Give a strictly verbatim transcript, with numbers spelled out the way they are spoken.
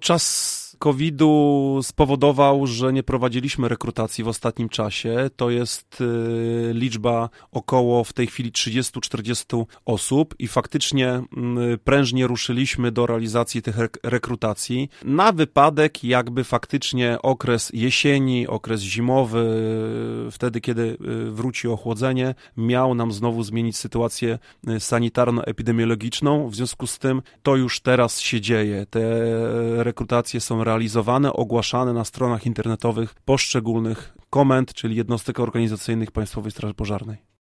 Czas kowida spowodował, że nie prowadziliśmy rekrutacji w ostatnim czasie. To jest y, liczba około w tej chwili trzydzieści do czterdziestu osób i faktycznie y, prężnie ruszyliśmy do realizacji tych rek- rekrutacji na wypadek jakby faktycznie okres jesieni, okres zimowy, y, wtedy kiedy y, wróci ochłodzenie, miał nam znowu zmienić sytuację y, sanitarno-epidemiologiczną. W związku z tym to już teraz się dzieje. Te rekrutacje są realizowane, ogłaszane na stronach internetowych poszczególnych komend, czyli jednostek organizacyjnych Państwowej Straży Pożarnej.